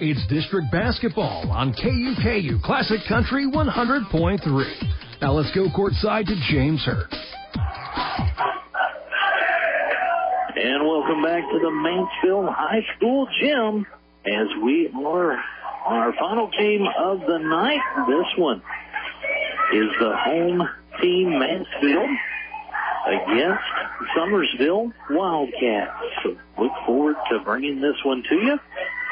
It's district basketball on KUKU Classic Country 100.3. Now let's go courtside to James Hurd. And welcome back to the Mansfield High School gym as we are on our final game of the night. This one is the home team Mansfield against Summersville Wildcats. So look forward to bringing this one to you.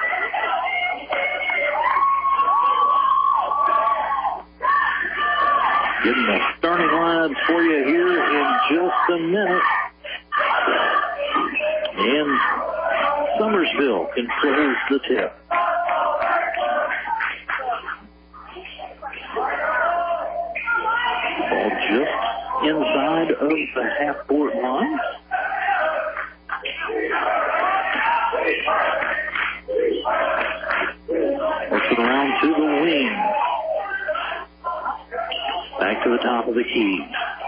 Getting the starting lines for you here in just a minute. And Summersville controls the tip. Ball just inside of the half-court line. Works it around to the wing. Back to the top of the key.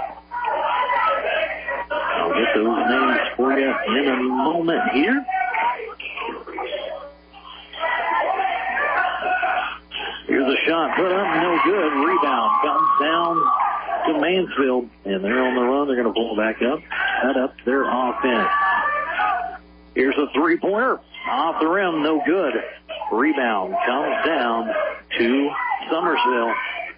I'll get those names for you in a moment here. Here's a shot put up, no good. Rebound comes down to Mansfield, and they're on the run. They're going to pull back up, cut up their offense. Here's a three-pointer off the rim, no good. Rebound comes down to Summersville.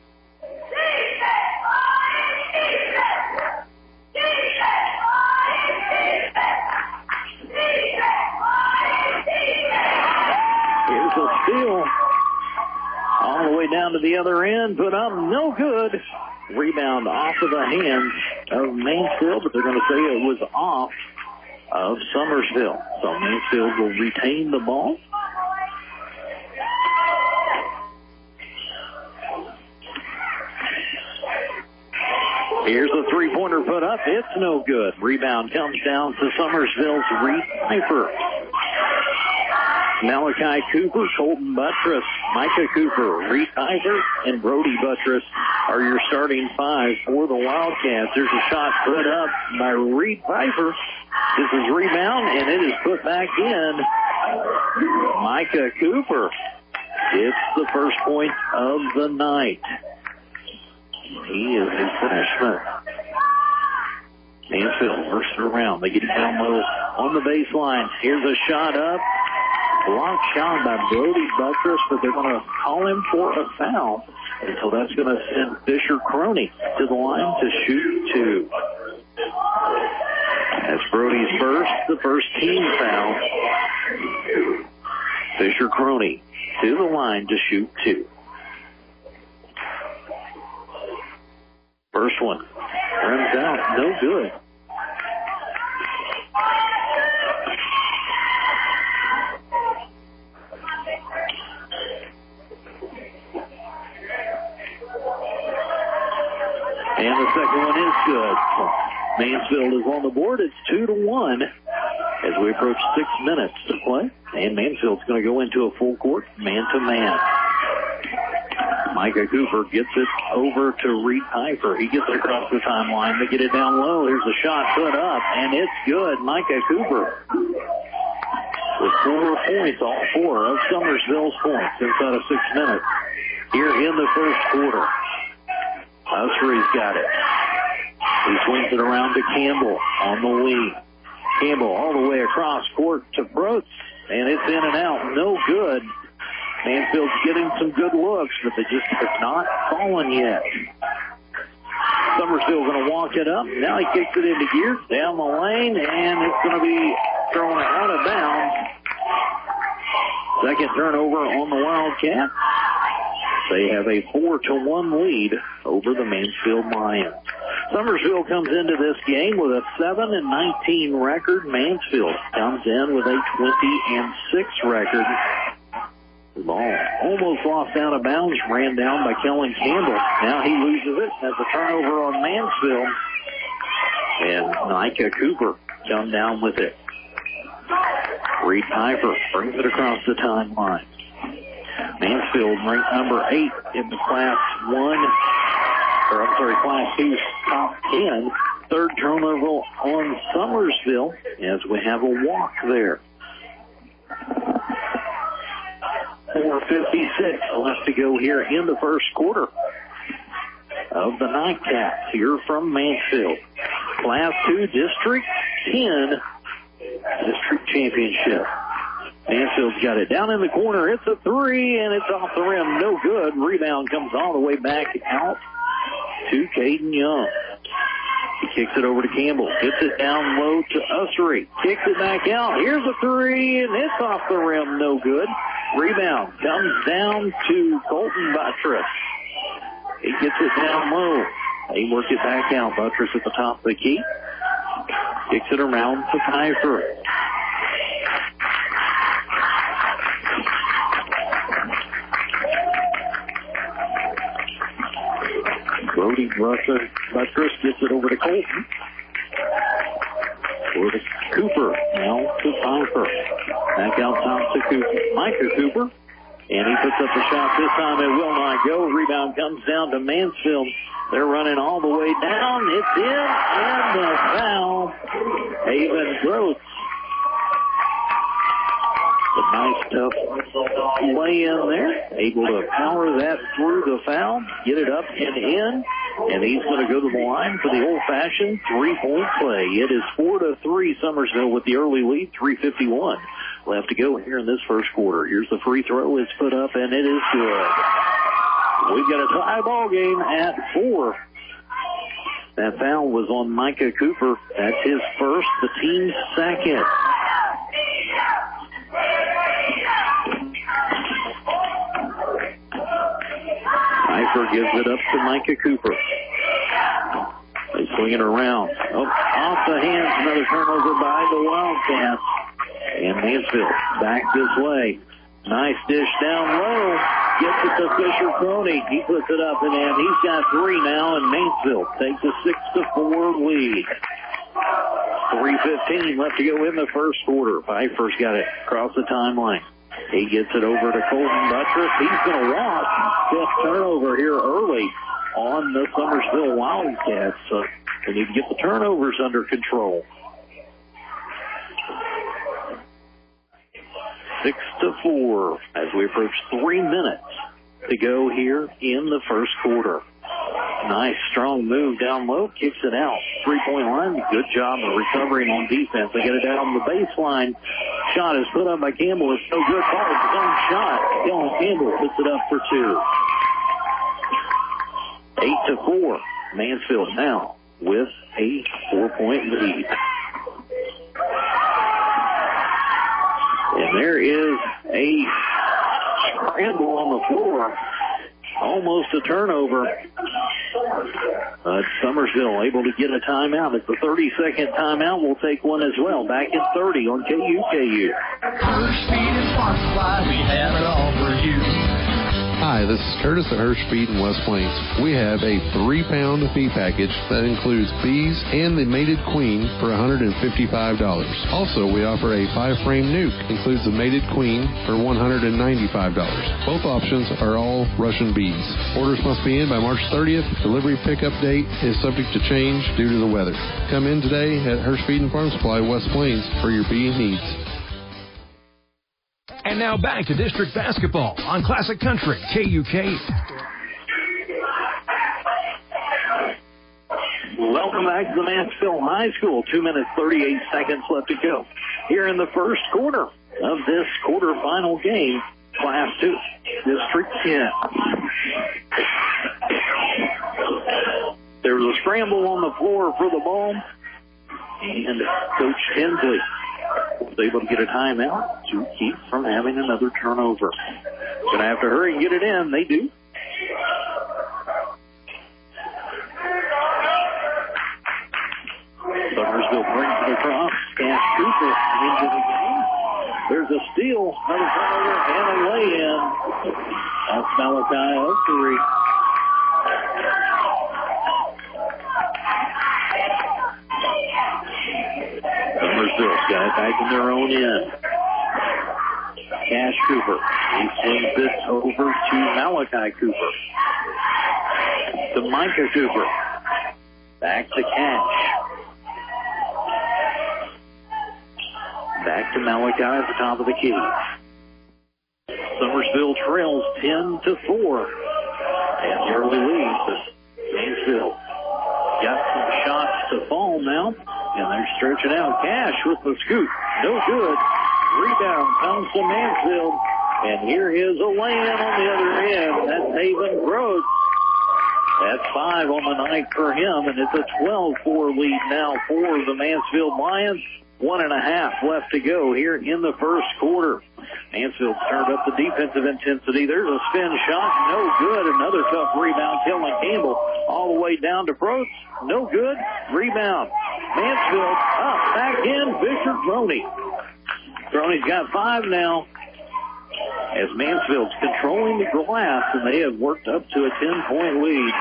Here's a steal. All the way down to the other end, put up, no good. Rebound off of the hands of Mansfield, but they're going to say it was off of Summersville. So Mansfield will retain the ball. Here's a three-pointer put up. It's no good. Rebound comes down to Summersville's Reed Piper. Malachi Cooper, Colton Buttress, Micah Cooper, Reed Piper, and Brody Buttress are your starting five for the Wildcats. There's a shot put up by Reed Piper. This is rebound, and it is put back in. Micah Cooper gets the first point of the night. He is a freshman. Mansfield works it around. They get it down low on the baseline. Here's a shot up. Blocked shot by Brody Buttress, but they're going to call him for a foul. And so that's going to send Fisher Croney to the line to shoot two. That's Brody's the first team foul. Fisher Croney to the line to shoot two. First one runs out, no good. And the second one is good. Mansfield is on the board. It's 2-1 as we approach 6 minutes to play. And Mansfield's going to go into a full court man-to-man. Micah Cooper gets it over to Reed Piper. He gets it across the timeline. They get it down low. Here's a shot put up, and it's good. Micah Cooper with 4 points, all 4 of Summersville's points inside of 6 minutes here in the first quarter. Usry's got it. He swings it around to Campbell on the wing. Campbell all the way across court to Brooks, and it's in and out. No good. Mansfield's getting some good looks, but they just have not fallen yet. Summersville going to walk it up. Now he kicks it into gear down the lane, and it's going to be thrown out of bounds. Second turnover on the Wildcats. They have a 4-1 lead over the Mansfield Lions. Summersville comes into this game with a 7-19 record. Mansfield comes in with a 20-6 record. The ball almost lost out of bounds, ran down by Kellen Campbell. Now he loses it as a turnover on Mansfield. And Micah Cooper come down with it. Reed Piper brings it across the timeline. Mansfield ranked number 8 in the Class 2's top 10. Third turnover on Summersville as we have a walk there. 4:56 left to go here in the first quarter of the Nightcaps here from Mansfield. Class 2 District 10 District Championship. Mansfield's got it down in the corner. It's a three, and it's off the rim. No good. Rebound comes all the way back out to Caden Young. He kicks it over to Campbell. Gets it down low to Ussery. Kicks it back out. Here's a three, and it's off the rim. No good. Rebound comes down to Colton Buttress. He gets it down low. They work it back out. Buttress at the top of the key. Kicks it around to Pfeiffer. Brody Buttress gets it over to Colton. Over to Cooper. Now to Pfeiffer. Back out top to Cooper. Micah Cooper. And he puts up the shot. This time it will not go. Rebound comes down to Mansfield. They're running all the way down. It's in. And the foul. Haven Gross. A nice tough play in there. Able to power that through the foul. Get it up and in. And he's going to go to the line for the old-fashioned three-point play. It is 4-3 Summersville with the early lead. 3:51 left to go here in this first quarter. Here's the free throw. It's put up, and it is good. We've got a tie ball game at 4. That foul was on Micah Cooper. That's his first, the team's second. Pfeiffer gives it up to Micah Cooper. They swing it around. Oh, off the hands, another turnover by the Wildcats. And Mansfield back this way. Nice dish down low. Gets it to Fisher Crony. He puts it up and in. He's got 3 now, and Mansfield takes a 6-4 lead. 3:15 left to go in the first quarter. Pfeiffer's got it across the timeline. He gets it over to Colton Buttress. He's going to walk. 5th turnover here early on the Summersville Wildcats. So they need to get the turnovers under control. 6-4 as we approach 3 minutes to go here in the first quarter. Nice, strong move down low. Kicks it out. 3-point line. Good job of recovering on defense. They get it down the baseline. Shot is put up by Campbell. It's no good. Ball is his own shot. Dylan Campbell puts it up for 2. 8-4. Mansfield now with a 4-point lead. And there is a scramble on the floor. Almost a turnover. Summersville able to get a timeout. It's the 30-second timeout. We'll take one as well. Back in 30 on KUKU. Hirsch Feed and Farm Supply, we have it all for you. Hi, this is Curtis at Hirsch Feed in West Plains. We have a 3-pound feed package that includes bees and the mated queen for $155. Also, we offer a 5-frame nuke. Includes the mated queen for $195. Both options are all Russian bees. Orders must be in by March 30th. Delivery pickup date is subject to change due to the weather. Come in today at Hirsch Feed and Farm Supply, West Plains, for your bee needs. And now back to district basketball on Classic Country, KUKU. Welcome back to the Mansfield High School. 2 minutes, 38 seconds left to go. Here in the first quarter of this quarterfinal game, Class 2, District 10. There was a scramble on the floor for the ball, and Coach Tinsley was able to get a timeout to keep from having another turnover. Going to have to hurry and get it in. They do. Summersville brings it across. Cash Cooper into the game. There's a steal, another turnover, and a lay-in. That's Malachi Osery. Summersville's got it back in their own end. Cash Cooper. He swings it over to Malachi Cooper. To Micah Cooper. Back to Cash. Back to Malachi at the top of the key. Summersville trails 10-4. And the early lead to Mansfield. Got some shots to fall now, and they're stretching out. Cash with the scoop. No good. Rebound comes to Mansfield, and here is a lay-in on the other end. That's Haven Gross. That's 5 on the night for him, and it's a 12-4 lead now for the Mansfield Lions. 1.5 left to go here in the first quarter. Mansfield's turned up the defensive intensity. There's a spin shot. No good. Another tough rebound. Kellen Campbell all the way down to Probst. No good. Rebound. Mansfield up. Back in. Fisher Droney. Droney's got 5 now. As Mansfield's controlling the glass, and they have worked up to a 10-point lead.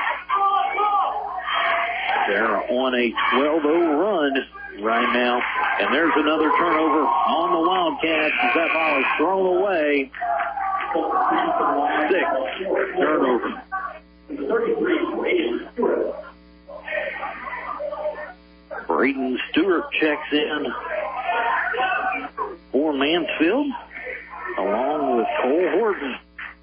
They're on a 12-0 run right now. And there's another turnover on the Wildcats. That ball is thrown away. 6 turnover. Braden Stewart checks in for Mansfield, along with Cole Horton.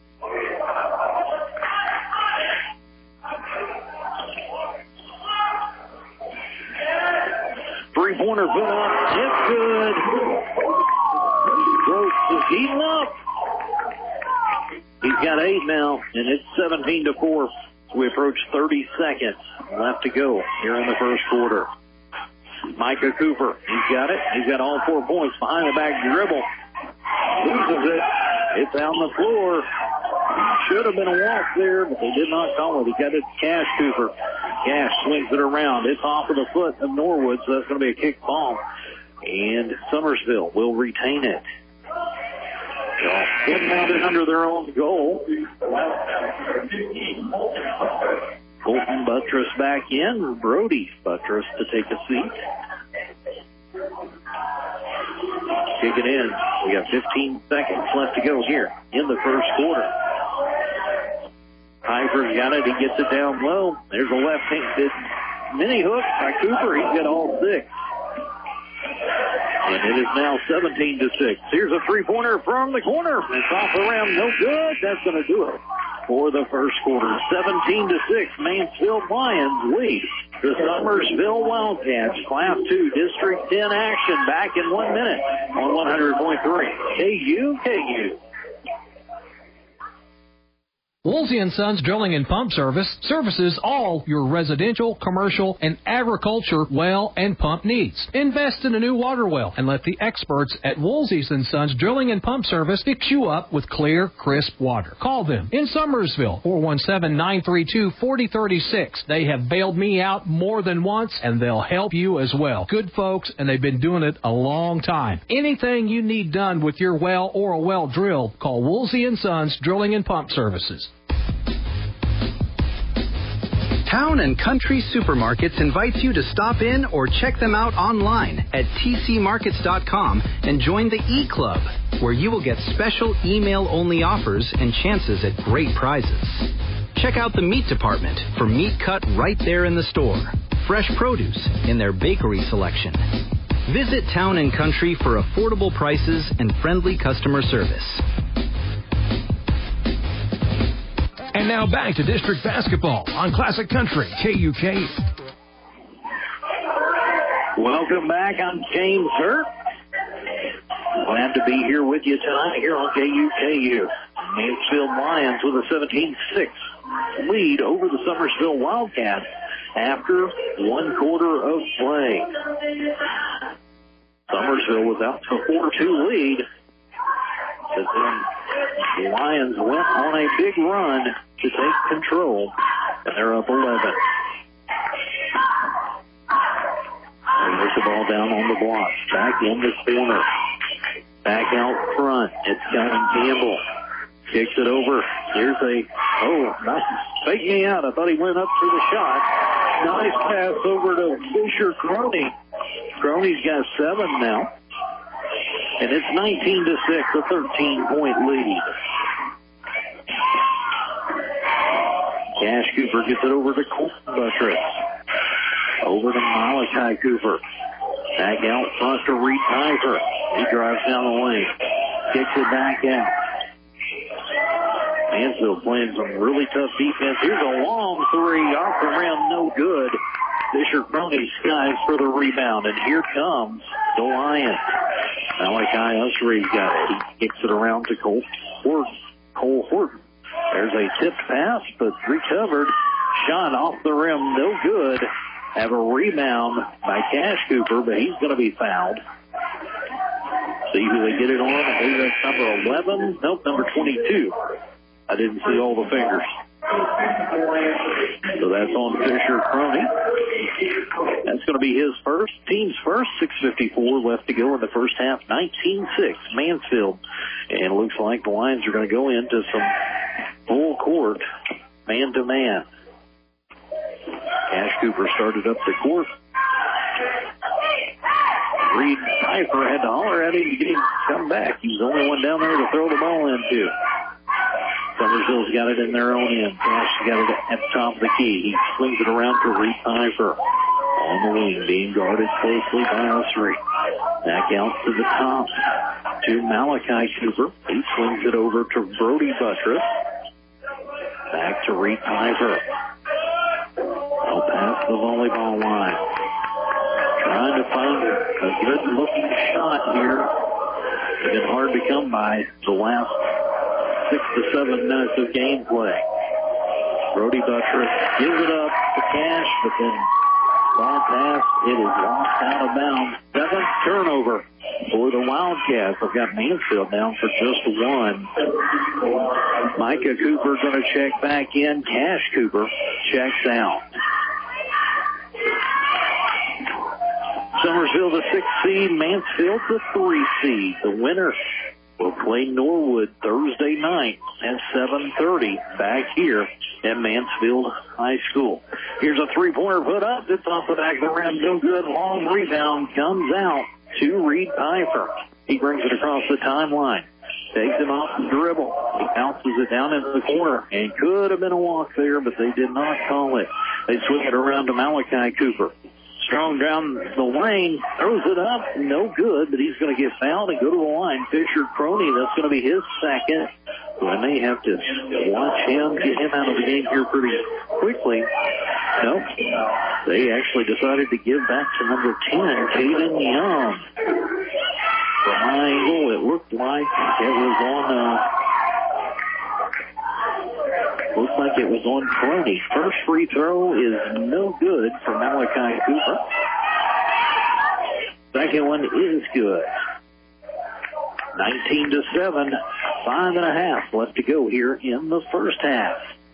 Three-pointer put up. It's good. Gross is heating up. He's got 8 now, and it's 17-4. We approach 30 seconds left to go here in the first quarter. Micah Cooper, he's got it. He's got all 4 points. Behind the back dribble. Loses it. It's on the floor. Should have been a walk there, but they did not call it. He got it to Cash Cooper. Cash swings it around. It's off of the foot of Norwood, so that's going to be a kick ball. And Summersville will retain it. They'll mount it under their own goal. Colton Buttress back in. Brody Buttress to take a seat. Kick it in. We got 15 seconds left to go here in the first quarter. Piper's got it. He gets it down low. There's a left-handed mini hook by Cooper. He's got all 6. And it is now 17-6. Here's a three-pointer from the corner. It's off the rim. No good. That's going to do it for the first quarter. 17-6. Mansfield Lions lead the Summersville Wildcats. Class 2 District 10 action back in 1 minute on 100.3 KUKU. Woolsey & Sons Drilling and Pump Service services all your residential, commercial, and agriculture well and pump needs. Invest in a new water well and let the experts at Woolsey & Sons Drilling and Pump Service fix you up with clear, crisp water. Call them in Summersville, 417-932-4036. They have bailed me out more than once, and they'll help you as well. Good folks, and they've been doing it a long time. Anything you need done with your well or a well drilled, call Woolsey & Sons Drilling and Pump Services. Town and Country Supermarkets invites you to stop in or check them out online at tcmarkets.com and join the E-Club, where you will get special email-only offers and chances at great prizes. Check out the meat department for meat cut right there in the store, fresh produce in their bakery selection. Visit Town and Country for affordable prices and friendly customer service. And now back to district basketball on Classic Country, KUKU. Welcome back. I'm James Hurt. Glad to be here with you tonight here on KUKU. Mansfield Lions with a 17-6 lead over the Summersville Wildcats after 1 quarter of play. Summersville was out to a 4-2 lead. But then the Lions went on a big run to take control, and they're up 11. They put the ball down on the block. Back in the corner. Back out front. It's Kellen Campbell. Kicks it over. Here's nice. Fake me out. I thought he went up for the shot. Nice pass over to Fisher Croney. Croney's got 7 now. And it's 19-6, a 13-point lead. Cash Cooper gets it over to Colton Buttress. Over to Malachi Cooper. Back out front to Reed Piper. He drives down the lane. Kicks it back out. Mansfield playing some really tough defense. Here's a long three off the rim, no good. Fisher Crony skies for the rebound, and here comes the Lions. Malachi Usry's got it. He kicks it around to Cole Horton. There's a tipped pass, but recovered. Shot off the rim, no good. Have a rebound by Cash Cooper, but he's going to be fouled. See who they get it on. I believe that's number 11. Nope, number 22. I didn't see all the fingers. So that's on Fisher Crony. That's going to be his first, team's first. 6:54 left to go in the first half. 19-6 Mansfield. And it looks like the Lions are going to go into some full court, man-to-man. Cash Cooper started up the court. Reed Pfeiffer had to holler at him to get him to come back. He's the only one down there to throw the ball into. Summersville's got it in their own end. Cash got it at the top of the key. He swings it around to Reed Pfeiffer. On the wing, being guarded closely by Usry. Back out to the top to Malachi Cooper. He swings it over to Brody Buttress. Back to Reed Pfeiffer. Out past the volleyball line. Trying to find a good-looking shot here. It's been hard to come by the last 6 to 7 minutes of gameplay. Brody Buttress gives it up to Cash, but then ball pass, it is lost out of bounds. 7th turnover for the Wildcats. I've got Mansfield down for just 1. Micah Cooper going to check back in. Cash Cooper checks out. Summersville the 6th seed, Mansfield the 3 seed. The winner will play Norwood Thursday night at 7:30 back here at Mansfield High School. Here's a three-pointer put up. It's off the back of the rim. No good. Long rebound comes out to Reed Pfeiffer. He brings it across the timeline. Takes him off the dribble. He bounces it down into the corner. And could have been a walk there, but they did not call it. They swing it around to Malachi Cooper. Strong down the lane, throws it up, no good, but he's going to get fouled and go to the line. Fisher Crony, that's going to be his second. When they have to watch him, get him out of the game here pretty quickly. Nope. They actually decided to give back to number 10, Caden Young. From my angle, it looked like it was on Crony. First free throw is no good for Malachi Cooper. Second one is good. 19-7, 5.5 left to go here in the first half.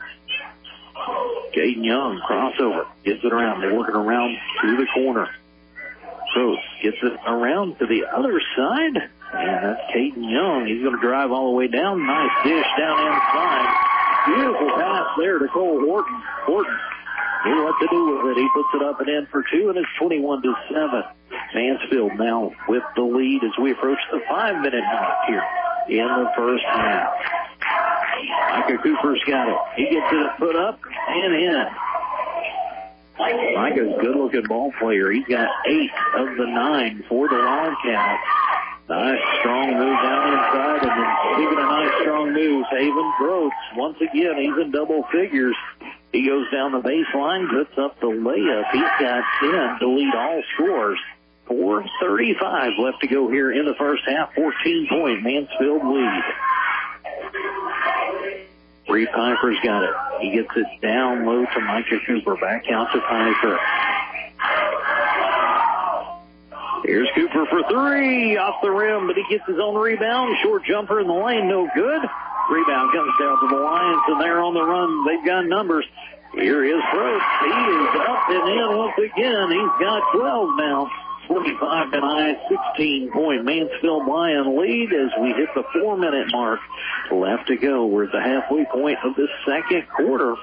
Caden Young, crossover, gets it around. They're working around to the corner. Gross gets it around to the other side. And that's Caden Young. He's going to drive all the way down. Nice dish down inside. Beautiful pass there to Cole Horton. Horton knew what to do with it. He puts it up and in for 2, and it's 21-7. Mansfield now with the lead as we approach the 5-minute mark here in the first half. Micah Cooper's got it. He gets it put up and in. Micah's a good-looking ball player. He's got 8 of the 9 for the Wildcats. Nice strong move down inside, and then speaking of nice strong moves, Haven Gross, once again, he's in double figures. He goes down the baseline, puts up the layup. He's got 10 to lead all scores. 4:35 left to go here in the first half. 14-point Mansfield lead. Reed Pfeiffer's got it. He gets it down low to Micah Cooper. Back out to Pfeiffer. Here's Cooper for 3, off the rim, but he gets his own rebound. Short jumper in the lane, no good. Rebound comes down to the Lions, and they're on the run. They've got numbers. Here is Probst. He is up and in once again. He's got 12 now. 45-9, 16-point Mansfield Lion lead as we hit the 4-minute mark. Left to go. We're at the halfway point of this second quarter.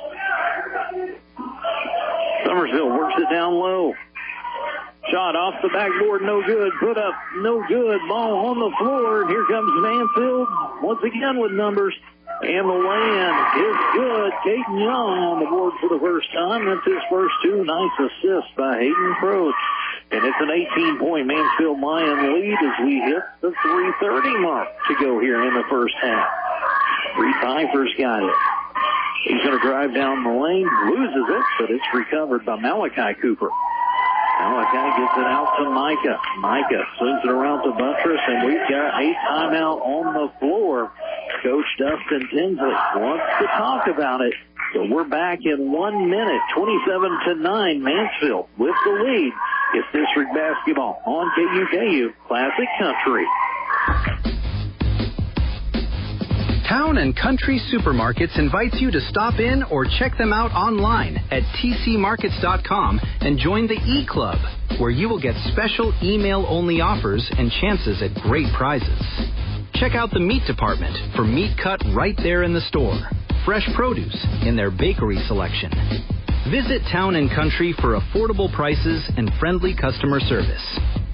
Summersville works it down low. Shot off the backboard, no good. Put up, no good. Ball on the floor, and here comes Mansfield once again with numbers. And the lay-in is good. Caden Young on the board for the first time. That's his first 2. Nice assists by Hayden Probst. And it's an 18-point Mansfield Lion lead as we hit the 3:30 mark to go here in the first half. Reed Pfeiffer's got it. He's going to drive down the lane, loses it, but it's recovered by Malachi Cooper. Malachi gets it out to Micah. Micah swings it around to Buttress, and we've got a timeout on the floor. Coach Dustin Tinsley wants to talk about it. So we're back in 1 minute, 27-9, Mansfield with the lead. It's District Basketball on KUKU Classic Country. Town and Country Supermarkets invites you to stop in or check them out online at tcmarkets.com and join the E-Club, where you will get special email-only offers and chances at great prizes. Check out the meat department for meat cut right there in the store. Fresh produce in their bakery selection. Visit Town and Country for affordable prices and friendly customer service.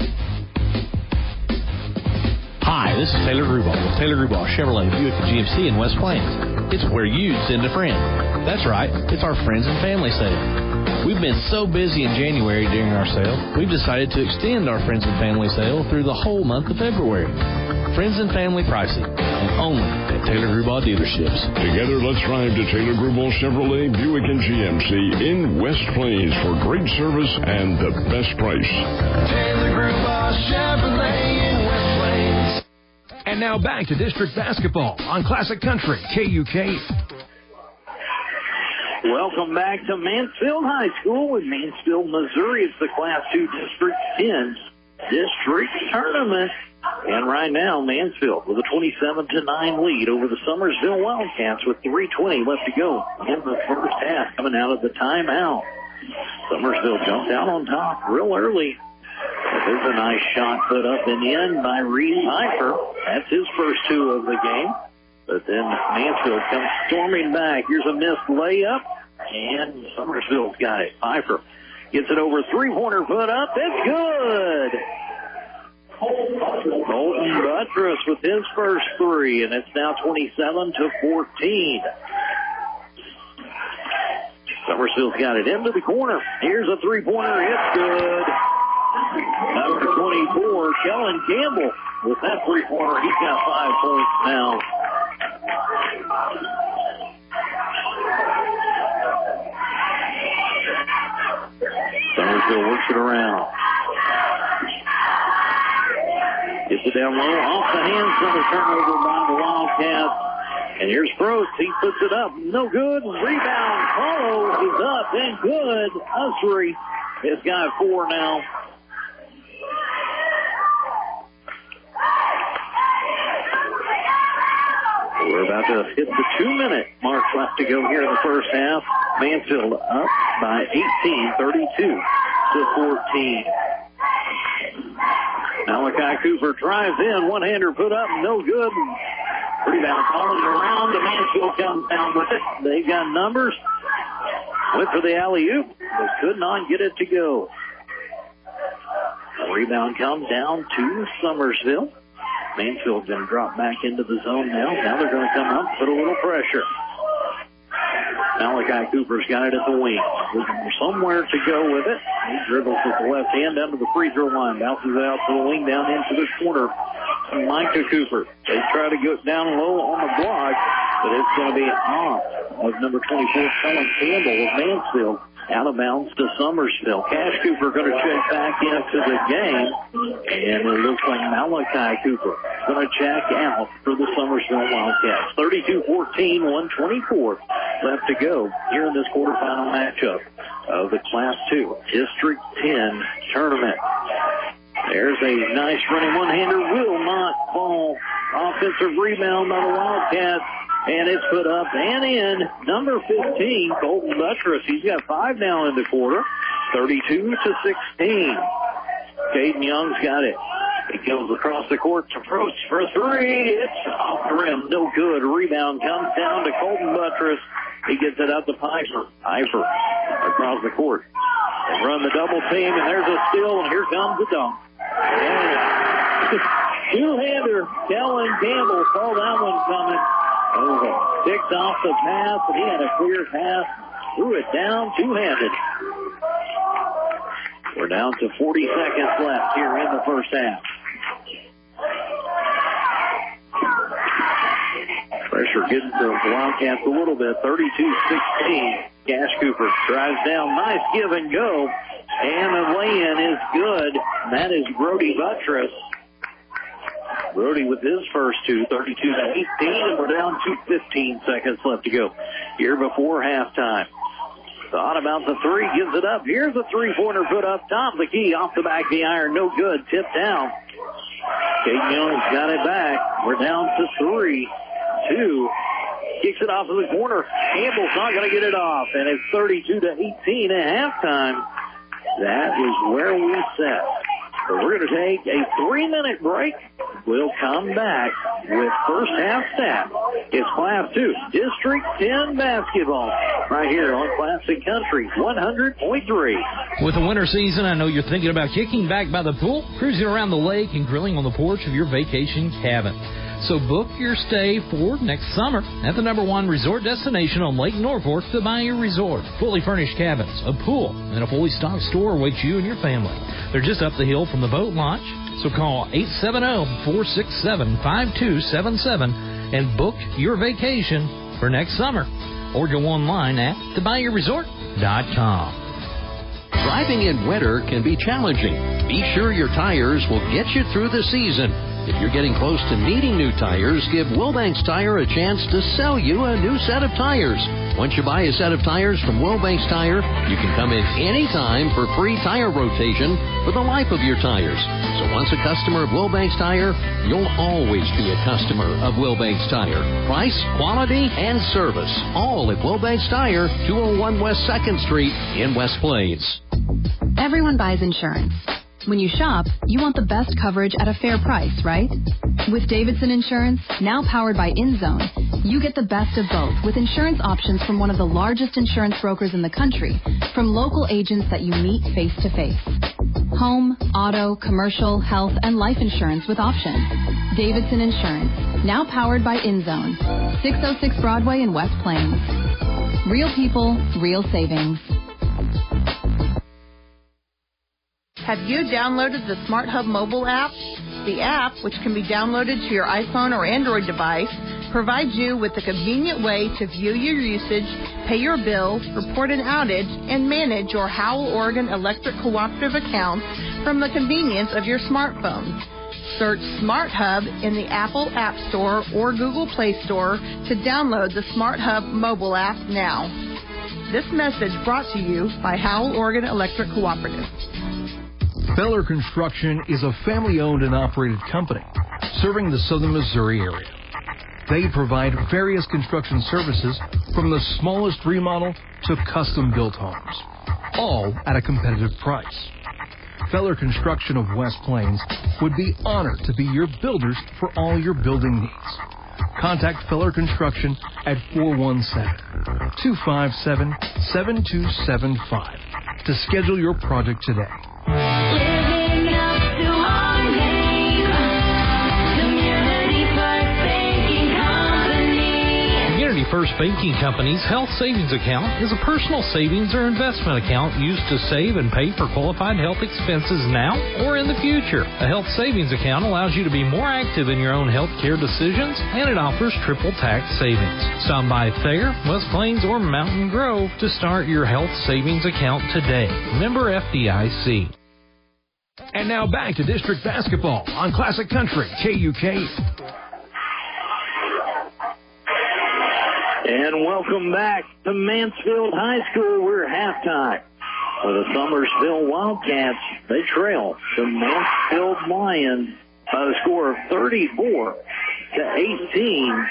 Hi, this is Taylor Grubauer with Taylor Grubauer Chevrolet Buick GMC in West Plains. It's where you send a friend. That's right, it's our friends and family sale. We've been so busy in January during our sale, we've decided to extend our friends and family sale through the whole month of February. Friends and family pricing, and only at Taylor Grubauer dealerships. Together, let's drive to Taylor Grubauer Chevrolet Buick and GMC in West Plains for great service and the best price. Taylor Grubauer Chevrolet in West Plains. And now back to district basketball on Classic Country, KUK. Welcome back to Mansfield High School in Mansfield, Missouri. It's the Class 2 District 10 District Tournament. And right now, Mansfield with a 27-9 lead over the Summersville Wildcats with 3:20 left to go in the first half, coming out of the timeout. Summersville jumped out on top real early. There's a nice shot put up and in by Reed Pfeiffer. That's his first two of the game. But then Mansfield comes storming back. Here's a missed layup, and Summersville's got it. Pfeiffer gets it over three-pointer put up. It's good. Colton Buttress with his first three, and it's now 27-14. Summersville's got it into the corner. Here's a three-pointer. It's good. Number 24, Kellen Campbell with that three-pointer. He's got 5 points now. Summersville works it around. Gets it down low, off the hands of the turnover by the Wildcats. And here's Probst. He puts it up. No good. Rebound. Paulo is up and good. Usry has got 4 now. We're about to hit the 2-minute mark left to go here in the first half. Mansfield up by 18, 32-14. Malachi Cooper drives in. One-hander put up. No good. Rebound falling around. The Mansfield comes down with it. They've got numbers. Went for the alley-oop, but could not get it to go. The rebound comes down to Summersville. Mansfield's going to drop back into the zone now. Now they're going to come up, put a little pressure. Malachi Cooper's got it at the wing. Looking for somewhere to go with it. He dribbles with the left hand down to the free throw line. Bounces out to the wing down into the corner. Micah Cooper. They try to go down low on the block, but it's going to be off of number 24, Kellen Campbell of Mansfield. Out of bounds to Summersville. Cash Cooper going to check back into the game. And it looks like Malachi Cooper going to check out for the Summersville Wildcats. 32-14, 124 left to go here in this quarterfinal matchup of the Class 2 District 10 tournament. There's a nice running one-hander. Will not fall. Offensive rebound by the Wildcats. And it's put up and in. Number 15, Colton Buttress. He's got 5 now in the quarter. 32-16. Caden Young's got it. He goes across the court to Probst for 3. It's off the rim. No good. Rebound comes down to Colton Buttress. He gets it out to Pfeiffer. Pfeiffer across the court. They run the double team, and there's a steal, and here comes the dunk. Two-hander. Kellen Campbell saw that one coming. Picked off the pass, and he had a clear pass. Threw it down two-handed. We're down to 40 seconds left here in the first half. Pressure are getting the Wildcats a little bit. 32-16. Cash Cooper drives down. Nice give and go. And the lay-in is good. That is Brody Buttress. Brody with his first two, 32-18, and we're down to 15 seconds left to go here before halftime. Thought about the three, gives it up. Here's a three-pointer put up top. The key off the back of the iron, no good. Tipped down. Caden Young's got it back. We're down to 3-2. Kicks it off to the corner. Campbell's not going to get it off, and it's 32-18 at halftime. That is where we set. So we're going to take a 3-minute break. We'll come back with first half stats. It's Class 2 District 10 basketball right here on Classic Country 100.3. With the winter season, I know you're thinking about kicking back by the pool, cruising around the lake, and grilling on the porch of your vacation cabin. So book your stay for next summer at the #1 resort destination on Lake Norfolk, the Bayou Resort. Fully furnished cabins, a pool, and a fully stocked store awaits you and your family. They're just up the hill from the boat launch. So call 870-467-5277 and book your vacation for next summer. Or go online at thebayouresort.com. Driving in winter can be challenging. Be sure your tires will get you through the season. If you're getting close to needing new tires, give Wilbanks Tire a chance to sell you a new set of tires. Once you buy a set of tires from Wilbanks Tire, you can come in anytime for free tire rotation for the life of your tires. So once a customer of Wilbanks Tire, you'll always be a customer of Wilbanks Tire. Price, quality, and service, all at Wilbanks Tire, 201 West 2nd Street in West Plains. Everyone buys insurance. When you shop, you want the best coverage at a fair price, right? With Davidson Insurance, now powered by InZone, you get the best of both with insurance options from one of the largest insurance brokers in the country, from local agents that you meet face to face. Home, auto, commercial, health, and life insurance with options. Davidson Insurance, now powered by InZone, 606 Broadway in West Plains. Real people, real savings. Have you downloaded the Smart Hub mobile app? The app, which can be downloaded to your iPhone or Android device, provides you with a convenient way to view your usage, pay your bills, report an outage, and manage your Howell Oregon Electric Cooperative account from the convenience of your smartphone. Search Smart Hub in the Apple App Store or Google Play Store to download the Smart Hub mobile app now. This message brought to you by Howell Oregon Electric Cooperative. Feller Construction is a family-owned and operated company serving the southern Missouri area. They provide various construction services from the smallest remodel to custom-built homes, all at a competitive price. Feller Construction of West Plains would be honored to be your builders for all your building needs. Contact Feller Construction at 417-257-7275 to schedule your project today. Living up to our name, Community First Banking Company. Community First Banking Company's Health Savings Account is a personal savings or investment account used to save and pay for qualified health expenses now or in the future. A health savings account allows you to be more active in your own health care decisions, and it offers triple tax savings. Stop by Thayer, West Plains, or Mountain Grove to start your health savings account today. Member FDIC. And now back to district basketball on Classic Country, KUK. And welcome back to Mansfield High School. We're halftime. For the Summersville Wildcats, they trail the Mansfield Lions by the score of 34-18.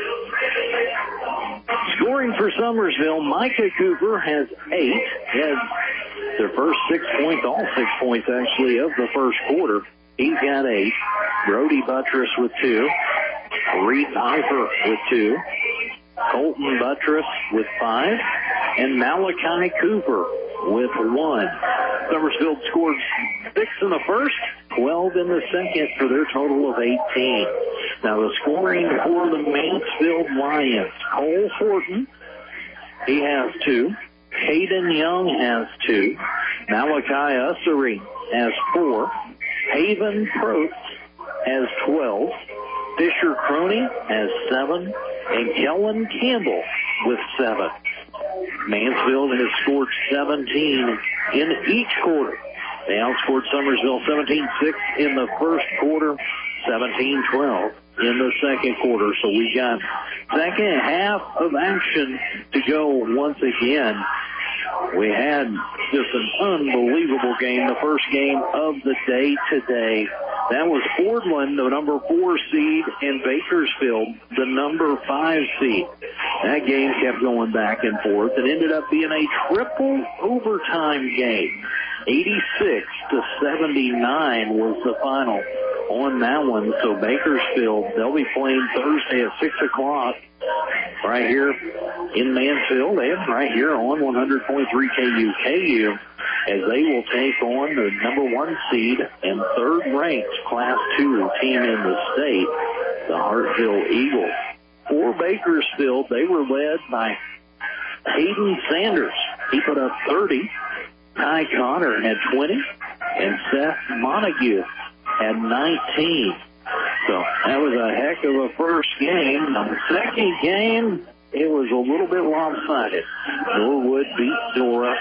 Scoring for Summersville, Micah Cooper has 8. Has their first 6 points, all 6 points actually of the first quarter. He's got 8. Brody Buttress with 2. Reed Piper with 2. Colton Buttress with 5. And Malachi Cooper with 1. Summersville scored 6 in the first, 12 in the second for their total of 18. Now the scoring for the Mansfield Lions. Cole Horton, he has 2. Caden Young has 2. Malachi Ussery has 4. Haven Probst has 12. Fisher Croney has 7, and Kellen Campbell with 7. Mansfield has scored 17 in each quarter. They outscored Summersville 17-6 in the first quarter, 17-12 in the second quarter. So we got second half of action to go once again. We had just an unbelievable game, the first game of the day today. That was Fordland, the number 4 seed, and Bakersfield, the number 5 seed. That game kept going back and forth. It ended up being a triple overtime game. 86-79 was the final on that one. So Bakersfield, they'll be playing Thursday at 6 o'clock right here in Mansfield. They have right here on 100.3 KUKU as they will take on the number 1 seed and 3rd-ranked Class 2 team in the state, the Hartville Eagles. For Bakersfield, they were led by Hayden Sanders. He put up 30. Ty Connor had 20, and Seth Montague had 19. So that was a heck of a first game. The second game, it was a little bit lopsided. Norwood beat Dora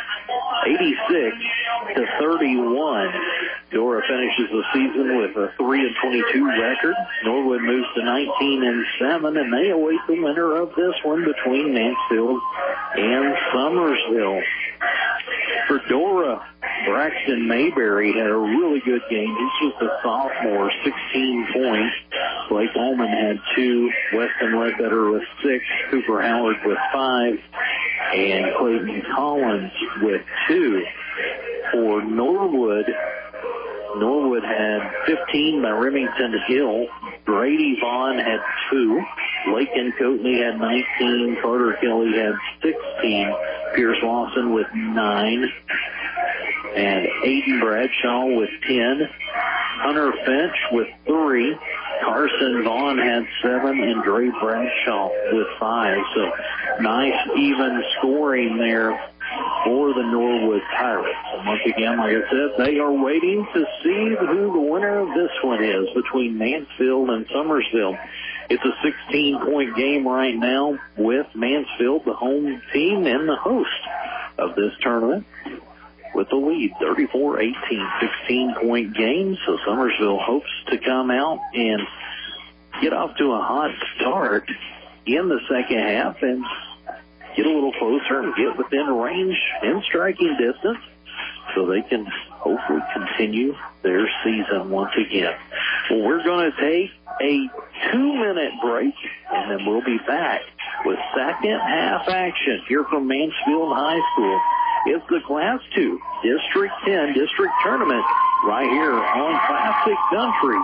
86-31. Dora finishes the season with a 3-22 record. Norwood moves to 19-7, and they await the winner of this one between Mansfield and Summersville. For Dora, Braxton Mayberry had a really good game. He's just a sophomore, 16 points. Blake Holman had 2, Weston Ledbetter with 6, Cooper Howard with 5, and Clayton Collins with 2. For Norwood, Norwood had 15 by Remington Hill. Brady Vaughn had 2. Lakin Coatney had 19. Carter Kelly had 16. Pierce Lawson with 9. And Aiden Bradshaw with 10. Hunter Finch with 3. Carson Vaughn had 7, and Dre Bradshaw with 5. So nice even scoring there for the Norwood Pirates. And once again, like I said, they are waiting to see who the winner of this one is between Mansfield and Summersville. It's a 16-point game right now with Mansfield, the home team and the host of this tournament, with the lead, 34-18, 16-point game. So Summersville hopes to come out and get off to a hot start in the second half and get a little closer and get within range and striking distance so they can hopefully continue their season once again. Well, we're going to take a 2-minute break, and then we'll be back with second half action here from Mansfield High School. It's the Class 2 District 10 District Tournament right here on Classic Country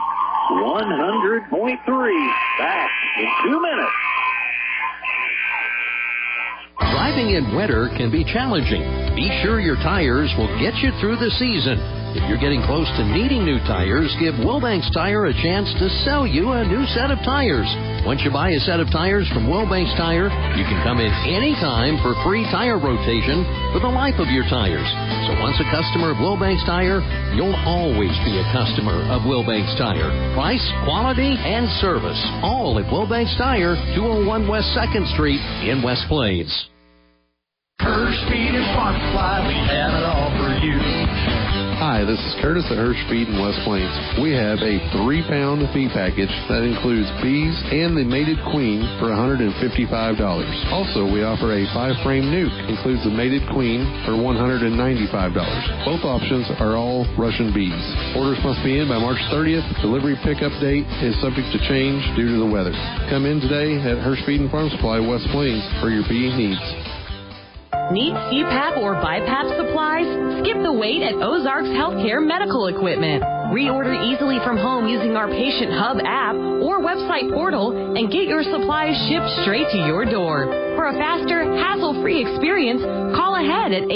100.3. Back in 2 minutes. Driving in winter can be challenging. Be sure your tires will get you through the season. If you're getting close to needing new tires, give Wilbanks Tire a chance to sell you a new set of tires. Once you buy a set of tires from Wilbanks Tire, you can come in anytime for free tire rotation for the life of your tires. So once a customer of Wilbanks Tire, you'll always be a customer of Wilbanks Tire. Price, quality, and service, all at Wilbanks Tire, 201 West 2nd Street in West Plains. Hirsch Feed and Farm Supply, we have it all for you. Hi, this is Curtis at Hirsch Feed in West Plains. We have a 3-pound feed package that includes bees and the mated queen for $155. Also, we offer a 5-frame nuke, includes the mated queen for $195. Both options are all Russian bees. Orders must be in by March 30th. Delivery pickup date is subject to change due to the weather. Come in today at Hirsch Feed and Farm Supply, West Plains, for your bee needs. Need CPAP or BiPAP supplies? Skip the wait at Ozarks Healthcare Medical Equipment. Reorder easily from home using our Patient Hub app or website portal and get your supplies shipped straight to your door. For a faster, hassle-free experience, call ahead at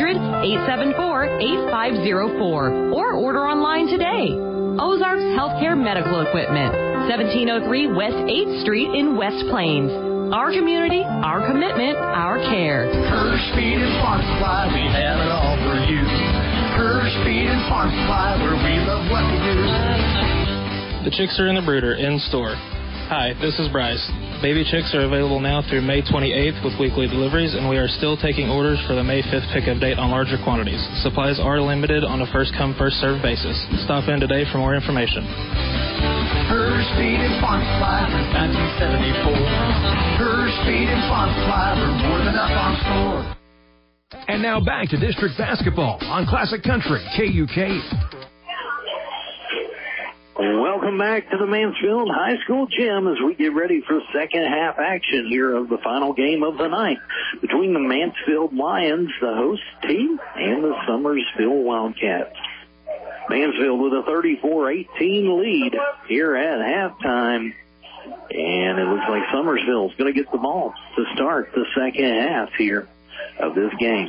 800-874-8504 or order online today. Ozarks Healthcare Medical Equipment, 1703 West 8th Street in West Plains. Our community, our commitment, our care. Hirsch Feed and Farm Supply, we have it all for you. Hirsch Feed and Farm Supply, where we love what we do. The chicks are in the brooder, in store. Hi, this is Bryce. Baby chicks are available now through May 28th with weekly deliveries, and we are still taking orders for the May 5th pickup date on larger quantities. Supplies are limited on a first-come, first-served basis. Stop in today for more information. Hers Feed and Farm Supply since 1974. Hers Feed and Farm Supply, we're more than a farm store. And now back to district basketball on Classic Country, KUK. Welcome back to the Mansfield High School gym as we get ready for second half action here of the final game of the night between the Mansfield Lions, the host team, and the Summersville Wildcats. Mansfield with a 34-18 lead here at halftime. And it looks like Summersville is going to get the ball to start the second half here of this game.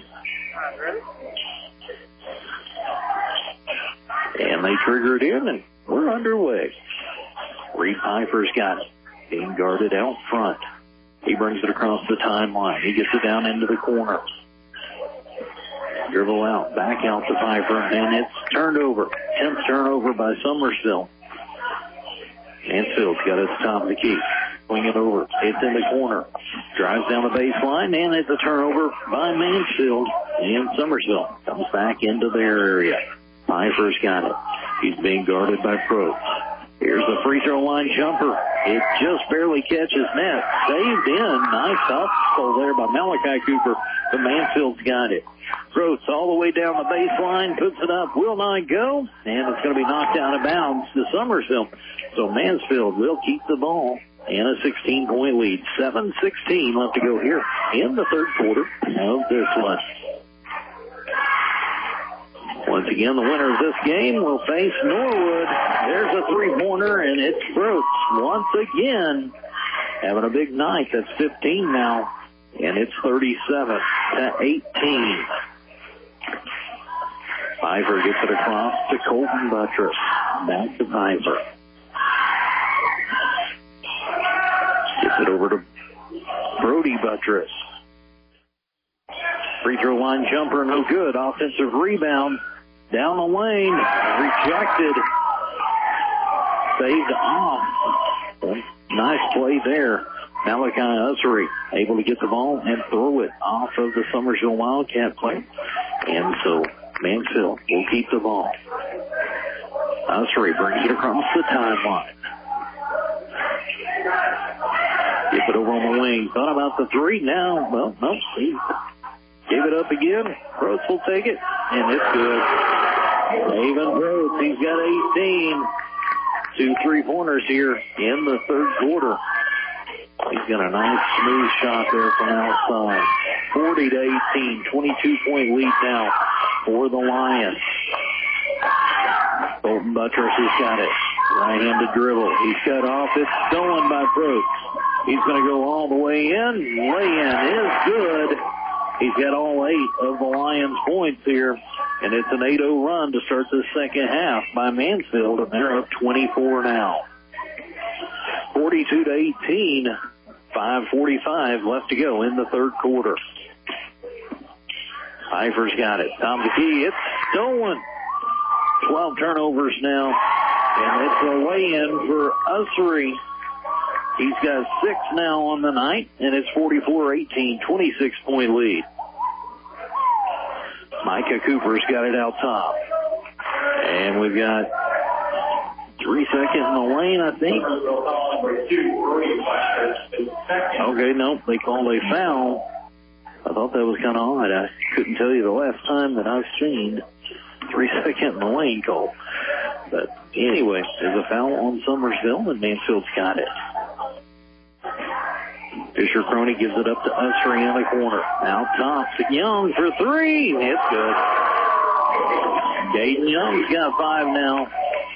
And they trigger it in, and we're underway. Reed Piper's got it. Being guarded out front. He brings it across the timeline. He gets it down into the corner. Dribble out, back out to Piper, and it's turned over. 10th turnover by Summersville. Mansfield's got it at the top of the key. Swing it over. It's in the corner. Drives down the baseline, and it's a turnover by Mansfield. And Summersville comes back into their area. Piper's got it. He's being guarded by Probst. Here's the free throw line jumper. It just barely catches net. Saved in. Nice hustle there by Malachi Cooper. The Mansfield's got it. Probst all the way down the baseline. Puts it up. Will not go. And it's going to be knocked out of bounds to Summersville. So Mansfield will keep the ball. And a 16-point lead. 7:16 left to go here in the third quarter of this one. Once again, the winner of this game will face Norwood. There's a three-pointer, and it's Probst once again having a big night. That's 15 now, and it's 37-18. Piper gets it across to Colton Buttress. Back to Piper. Gets it over to Brody Buttress. Free throw line jumper, no good. Offensive rebound. Down the lane, rejected, saved off. Nice play there. Malachi Ussery able to get the ball and throw it off of the Summersville Wildcat play. And so Mansfield will keep the ball. Ussery brings it across the timeline. Gets it over on the wing. Thought about the three now. Well, no, he gave it up again. Probst will take it, and it's good. Avon Probst, he's got 18. 2 3-pointers here in the third quarter. He's got a nice smooth shot there from outside. 40-18, 22-point lead now for the Lions. Colton Buttress has got it. Right-handed dribble. He's cut off. It's stolen by Probst. He's going to go all the way in. Lay-in is good. He's got all 8 of the Lions' points here, and it's an 8-0 run to start the second half by Mansfield, and they're up 24 now. 42-18, 5:45 left to go in the third quarter. Piper's got it. Top of the key. It's stolen. 12 turnovers now, and it's a lay-in for Ussery. He's got 6 now on the night, and it's 44-18, 26-point lead. Micah Cooper's got it out top. And we've got 3 seconds in the lane, I think. Okay, nope, they called a foul. I thought that was kind of odd. I couldn't tell you the last time that I've seen 3 seconds in the lane call. But anyway, there's a foul on Summersville, and Mansfield's got it. Fisher Crony gives it up to Ussery in the corner. Out top to Young for 3. It's good. Gaten Young's got 5 now.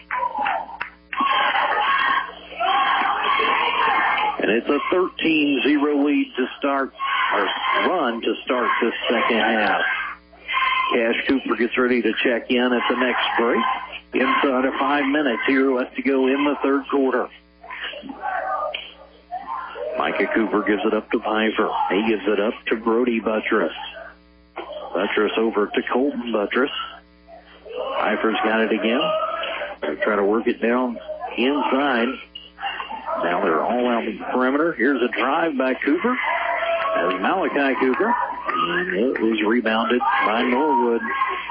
And it's a 13-0 lead to start, or run to start this second half. Cash Cooper gets ready to check in at the next break. Inside of 5 minutes here left to go in the third quarter. Micah Cooper gives it up to Piper. He gives it up to Brody Buttress. Buttress over to Colton Buttress. Piper's got it again. They try to work it down inside. Now they're all ball out the perimeter. Here's a drive by Cooper. As Malachi Cooper. And it was rebounded by Norwood.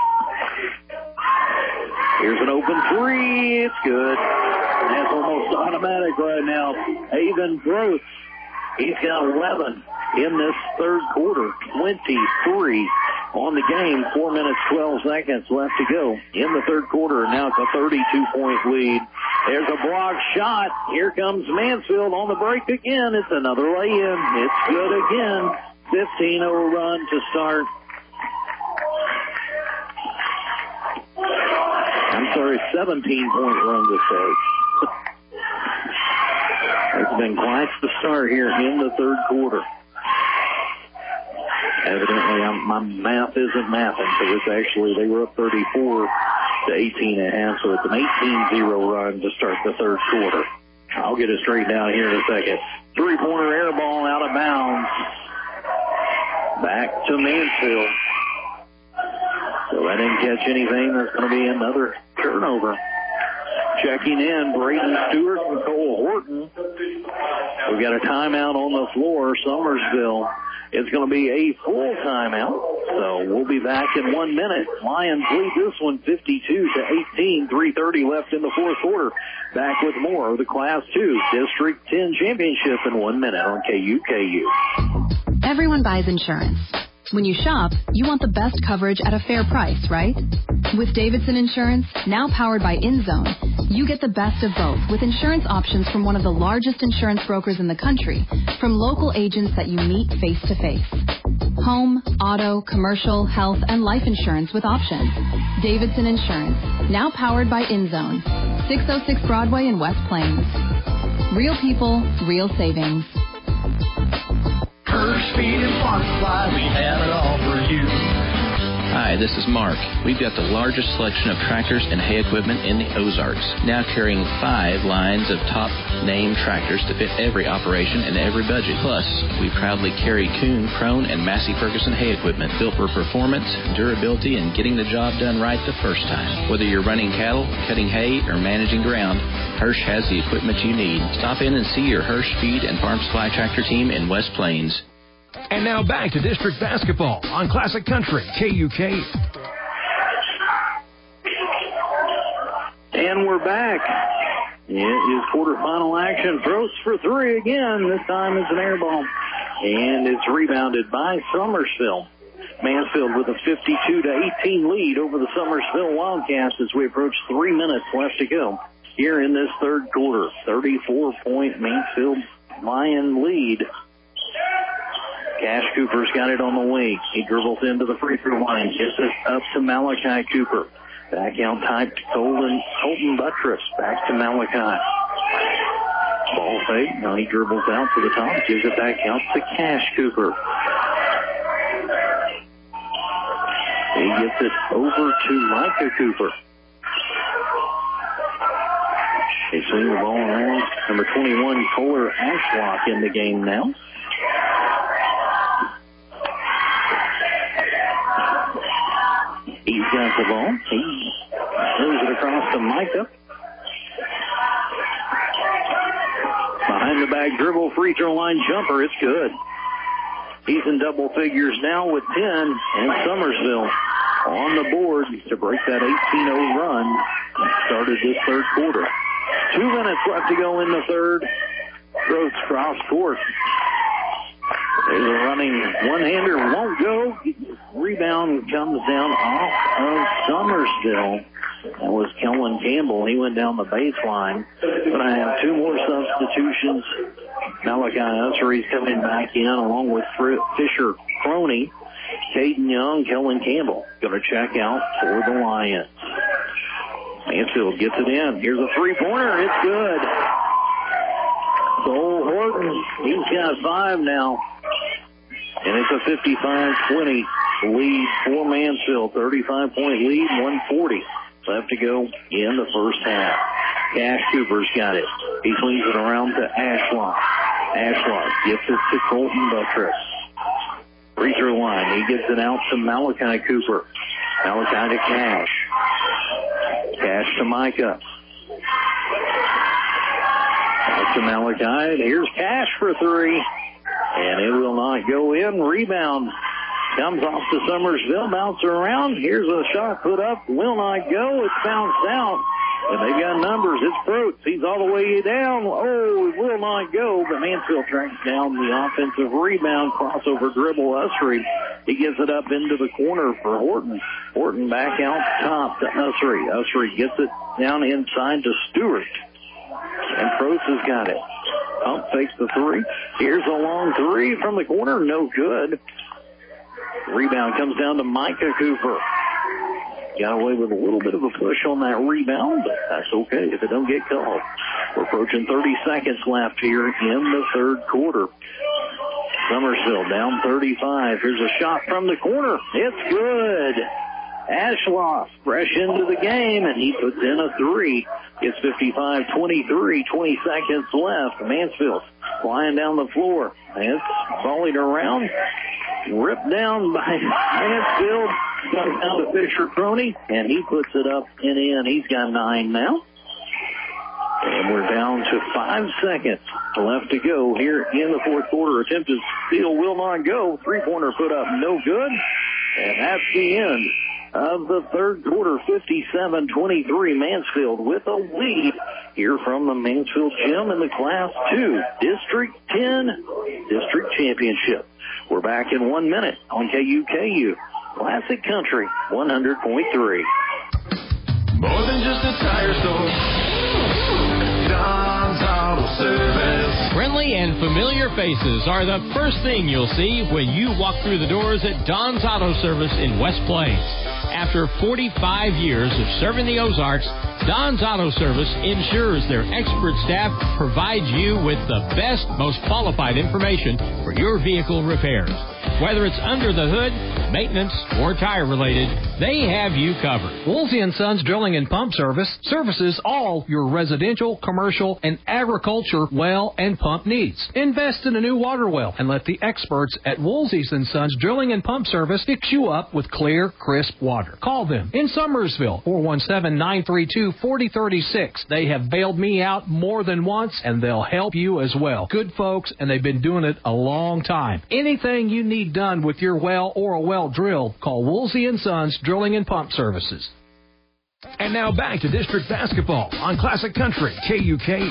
Here's an open three. It's good. That's almost automatic right now. Avon Gross. He's got 11 in this third quarter. 23 on the game. 4 minutes, 12 seconds left to go in the third quarter. Now it's a 32-point lead. There's a block shot. Here comes Mansfield on the break again. It's another lay-in. It's good again. 15-0 run to start. I'm sorry, 17-point run to start. It's been quite the start here in the third quarter. Evidently, my math isn't mathing, so it's actually, they were up 34-18.5, so it's an 18-0 run to start the third quarter. I'll get it straight down here in a second. Three-pointer air ball out of bounds. Back to Mansfield. So I didn't catch anything. There's going to be another turnover. Checking in, Braden Stewart and Cole Horton. We've got a timeout on the floor. Summersville. It's going to be a full timeout. So we'll be back in 1 minute. Lions lead this one 52-18. 3:30 left in the fourth quarter. Back with more of the Class 2 District 10 Championship in 1 minute on KUKU. Everyone buys insurance. When you shop, you want the best coverage at a fair price, right? With Davidson Insurance, now powered by InZone, you get the best of both with insurance options from one of the largest insurance brokers in the country, from local agents that you meet face-to-face. Home, auto, commercial, health, and life insurance with options. Davidson Insurance, now powered by InZone. 606 Broadway in West Plains. Real people, real savings. Curve, speed, and fun fly, we have it all for you. Hi, this is Mark. We've got the largest selection of tractors and hay equipment in the Ozarks, now carrying 5 lines of top name tractors to fit every operation and every budget. Plus, we proudly carry Kuhn, Krone, and Massey Ferguson hay equipment built for performance, durability, and getting the job done right the first time. Whether you're running cattle, cutting hay, or managing ground, Hirsch has the equipment you need. Stop in and see your Hirsch Feed and Farm Supply tractor team in West Plains. And now back to district basketball on Classic Country, KUK. And we're back. It is quarterfinal action. Throws for three again. This time it's an air ball. And it's rebounded by Summersville. Mansfield with a 52-18 lead over the Summersville Wildcats as we approach 3 minutes left to go here in this third quarter. 34-point Mansfield Lion lead. Cash Cooper's got it on the wing. He dribbles into the free throw line. Gets it up to Malachi Cooper. Back out tight to Colton Buttress. Back to Malachi. Ball fake. Now he dribbles out to the top. Gives it back out to Cash Cooper. He gets it over to Micah Cooper. They swing the ball around. Number 21, Kohler Ashlock in the game now. He's got the ball. He throws it across to Micah. Behind the back dribble, free throw line jumper. It's good. He's in double figures now with 10, and Summersville on the board to break that 18-0 run that started this third quarter. 2 minutes left to go in the third. Throws cross court. There's a running one-hander, won't go. Rebound comes down off of Summersville. That was Kellen Campbell. He went down the baseline. But I have 2 more substitutions. Malachi Ussery's coming back in along with Fisher Croney. Caden Young, Kellen Campbell going to check out for the Lions. Mansfield gets it in. Here's a three-pointer. It's good. Cole Horton, he's got 5 now. And it's a 55-20 lead for Mansfield. 35-point lead, 140 left to go in the first half. Cash Cooper's got it. He swings it around to Ashlock. Ashlock gets it to Colton Buttress. Free throw line. He gets it out to Malachi Cooper. Malachi to Cash. Cash to Micah. Back Back to Malachi. Here's Cash for three. And it will not go in. Rebound comes off to Summersville. Bounce around. Here's a shot put up. Will not go. It's bounced out. And they've got numbers. It's Protes. He's all the way down. Oh, it will not go. But Mansfield tracks down the offensive rebound. Crossover dribble. Usry. He gets it up into the corner for Horton. Horton back out top to Usry. Usry gets it down inside to Stewart. And Protes has got it. Pump fakes the three. Here's a long three from the corner. No good. Rebound comes down to Micah Cooper. Got away with a little bit of a push on that rebound, but that's okay if it don't get called. We're approaching 30 seconds left here in the third quarter. Summersville down 35. Here's a shot from the corner. It's good. Ashloff fresh into the game, and he puts in a three. It's 55-23, 20 seconds left. Mansfield flying down the floor. It's volleyed around, ripped down by Mansfield. Comes down to Fisher Crony, and he puts it up and in. He's got 9 now. And we're down to 5 seconds left to go here in the fourth quarter. Attempted steal will not go. Three-pointer put up, no good. And that's the end of the third quarter. 57-23, Mansfield with a lead here from the Mansfield Gym in the Class 2 District 10 District Championship. We're back in 1 minute on KUKU Classic Country 100.3. More than just a tire store. Don's Auto Service. Friendly and familiar faces are the first thing you'll see when you walk through the doors at Don's Auto Service in West Plains. After 45 years of serving the Ozarks, Don's Auto Service ensures their expert staff provides you with the best, most qualified information for your vehicle repairs. Whether it's under the hood, maintenance, or tire-related, they have you covered. Woolsey & Sons Drilling and Pump Service services all your residential, commercial, and agriculture well and pump needs. Invest in a new water well and let the experts at Woolsey & Sons Drilling and Pump Service fix you up with clear, crisp water. Call them in Summersville, 417-932-4036. They have bailed me out more than once, and they'll help you as well. Good folks, and they've been doing it a long time. Anything you need done with your well or a well drilled, call Woolsey & Sons Drilling and Pump Services. And now back to district basketball on Classic Country, KUKU.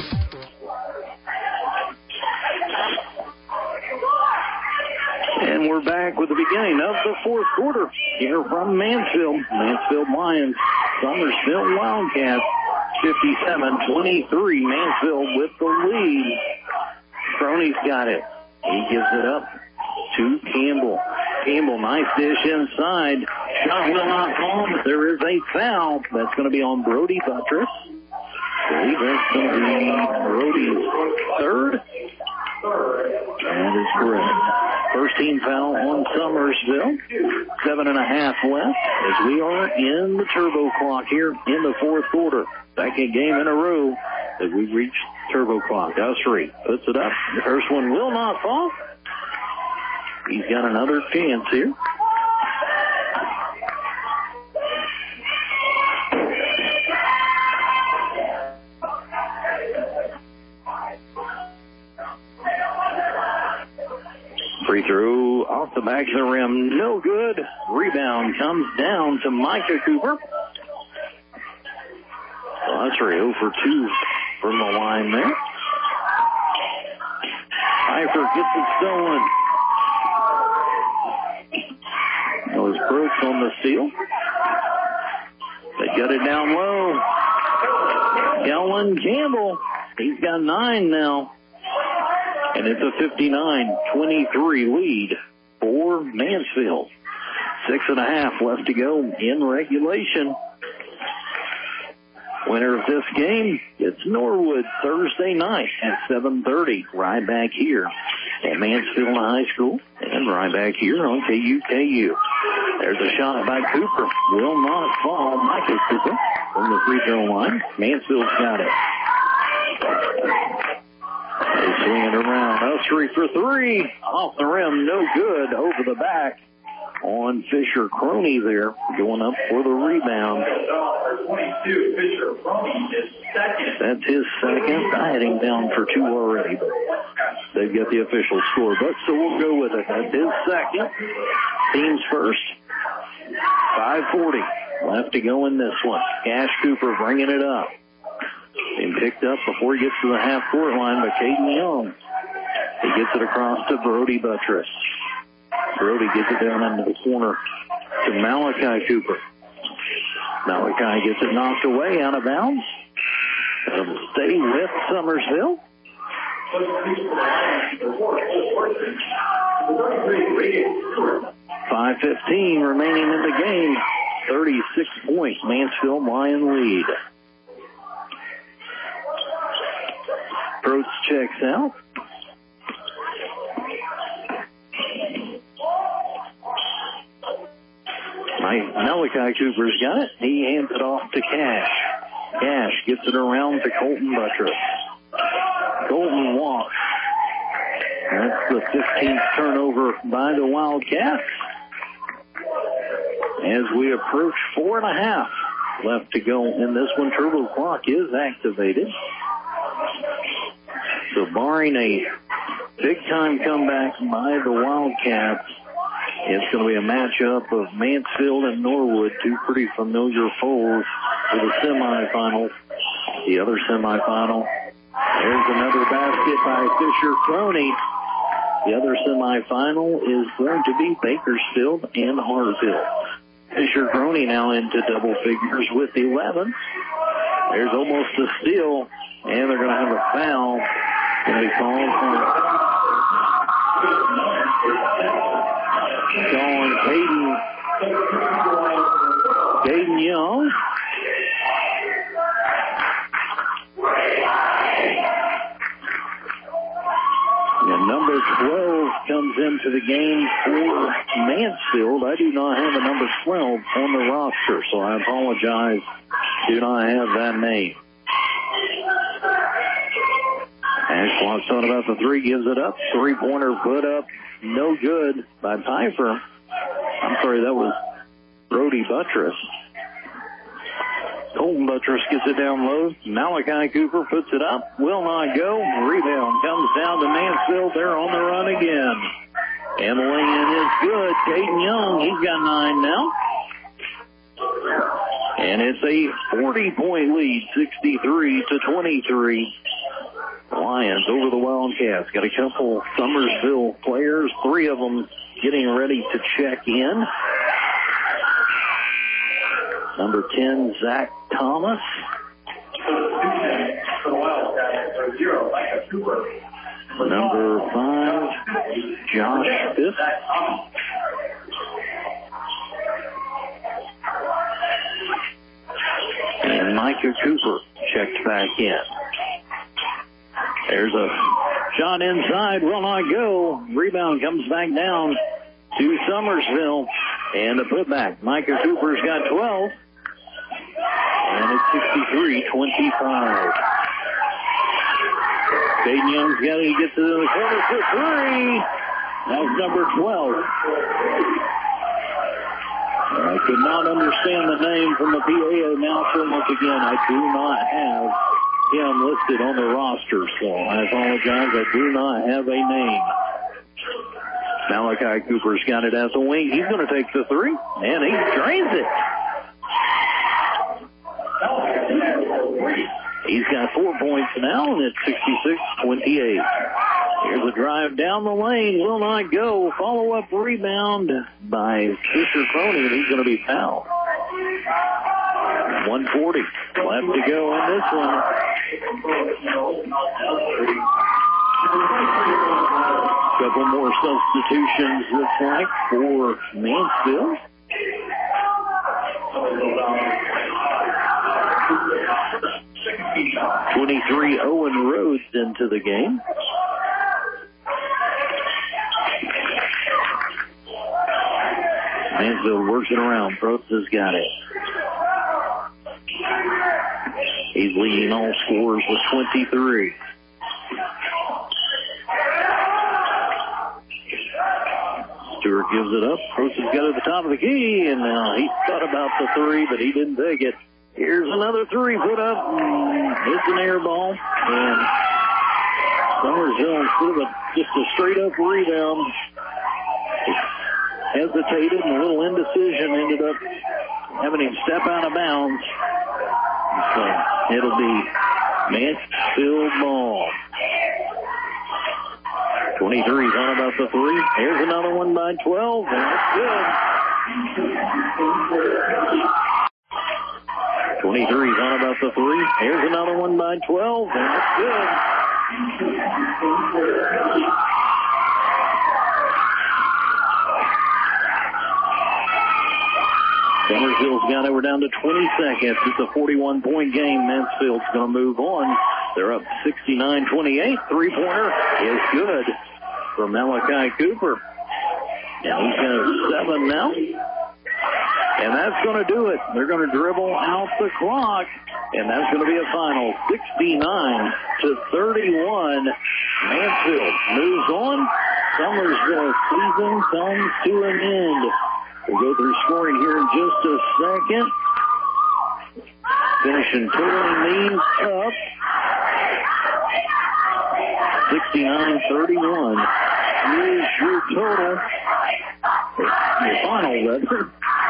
And we're back with the beginning of the fourth quarter here from Mansfield. Mansfield Lions, Summersville Wildcats, 57-23. Mansfield with the lead. Crony's got it. He gives it up to Campbell. Campbell, nice dish inside. Shot will not fall, but there is a foul. That's going to be on Brody Buttress. I believe that's going to be Brody's third. That is correct. First team foul on Summersville. 7.5 left as we are in the turbo clock here in the fourth quarter. Second game in a row that we've reached turbo clock. Usry puts it up. The first one will not fall. He's got another chance here. Free throw off the back of the rim. No good. Rebound comes down to Micah Cooper. Usry 0 for 2 from the line there. Pfeiffer gets it stolen. Those Brooks on the steal. They got it down low. Kellen Campbell, he's got 9 now. And it's a 59-23 lead for Mansfield. 6.5 left to go in regulation. Winner of this game, it's Norwood Thursday night at 7:30. Right back here at Mansfield High School and right back here on KUKU. There's a shot by Cooper. Will not fall. Michael Cooper from the free throw line. Mansfield's got it. They swing it around. Usry for 3. Off the rim. No good. Over the back. on Fisher Crony there, going up for the rebound. That's his second. I had him down for 2 already, but they've got the official score. But so we'll go with it. That's his second. Team's first. 5:40 left to go in this one. Cash Cooper bringing it up. And picked up before he gets to the half-court line by Caden Young. He gets it across to Brody Buttress. Brody gets it down into the corner to Malachi Cooper. Malachi gets it knocked away out of bounds. It'll stay with Summersville. 5:15 remaining in the game. 36 points. Mansfield Lion lead. Probst checks out. Malachi Cooper's got it. He hands it off to Cash. Cash gets it around to Colton Buttress. Colton walks. That's the 15th turnover by the Wildcats. As we approach 4.5 left to go in this one, turbo clock is activated. So barring a big-time comeback by the Wildcats, it's going to be a matchup of Mansfield and Norwood, two pretty familiar foes for the semifinals. The other semifinal, there's another basket by Fisher Crony. The other semifinal is going to be Bakersfield and Hartsville. Fisher Crony now into double figures with 11. There's almost a steal, and they're going to have a foul. Going to be called Caden Young. And number 12 comes into the game for Mansfield. I do not have a number 12 on the roster, so I apologize. Do not have that name. Ashlock's on about the three, gives it up. Three-pointer put up, no good by Pfeiffer. I'm sorry, that was Brody Buttress. Colton Buttress gets it down low. Malachi Cooper puts it up. Will not go. Rebound comes down to Mansfield. They're on the run again. And the lay-in is good. Caden Young, he's got 9 now. And it's a 40-point lead, 63-23. Lions over the Wildcats. Got a couple Summersville players, 3 of them getting ready to check in. Number 10, Zach Thomas. Number 5, Josh Fifth. And Micah Cooper checked back in. There's a shot inside, will not go. Rebound comes back down to Summersville. And a putback. Micah Cooper's got 12. And it's 63-25. Caden Young's got it. He gets it in the corner for 3. That's number 12. I could not understand the name from the PA announcer. Once again, I do not have him listed on the roster, so I apologize. I do not have a name. Malachi Cooper's got it as a wing. He's going to take the 3, and he drains it. He's got 4 points now, and it's 66-28. Here's a drive down the lane. Will not go. Follow-up rebound by Fisher Crony, and he's going to be fouled. 1:40 left to go in this one. Couple more substitutions, looks like, for Mansfield. Owen Rhodes into the game. Mansfield works it around. Probst has got it. He's leading all scorers with 23. Stewart gives it up. Approaches got to the top of the key, and he thought about the three, but he didn't take it. Here's another three put up. It's an air ball. And Summersville, instead of just a straight-up rebound, hesitated and a little indecision, ended up having him step out of bounds. So it'll be Mansfield ball. 23's on about the three. Here's another one by 12, and that's good. 23's on about the three. Here's another one by 12, and that's good. Summersville's got it. We're down to 20 seconds. It's a 41-point game. Mansfield's going to move on. They're up 69-28. Three-pointer is good for Malachi Cooper. Now he's got a 7 now. And that's going to do it. They're going to dribble out the clock. And that's going to be a final 69-31. Mansfield moves on. Summersville season comes to an end. We'll go through scoring here in just a second. Finishing totaling these up. 69-31 is your total. Your final record.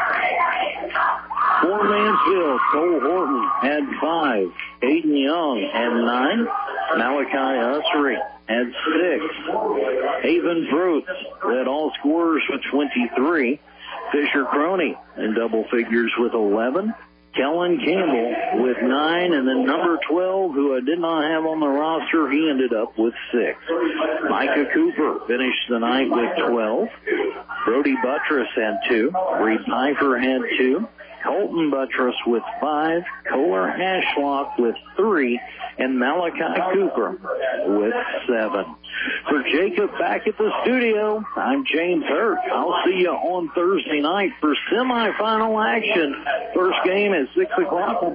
For Mansfield, Cole Horton had 5. Aiden Young had 9. Malachi Ussery had 6. Haven Fruits led all scorers with 23. Fisher Croney in double figures with 11. Kellen Campbell with 9, and then number 12, who I did not have on the roster, he ended up with 6. Micah Cooper finished the night with 12. Brody Buttress had 2. Reed Pfeiffer had 2. Colton Buttress with 5. Kohler Ashlock with 3. And Malachi Cooper with 7. For Jacob back at the studio, I'm James Hurt. I'll see you on Thursday night for semifinal action. First game at 6 o'clock.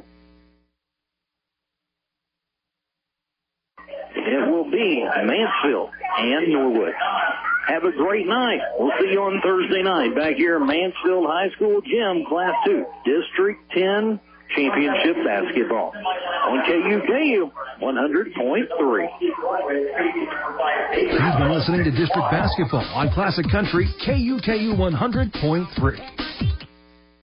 It will be Mansfield and Norwood. Have a great night. We'll see you on Thursday night back here at Mansfield High School Gym, Class 2, District 10 Championship Basketball on KUKU 100.3. You've been listening to District Basketball on Classic Country KUKU 100.3.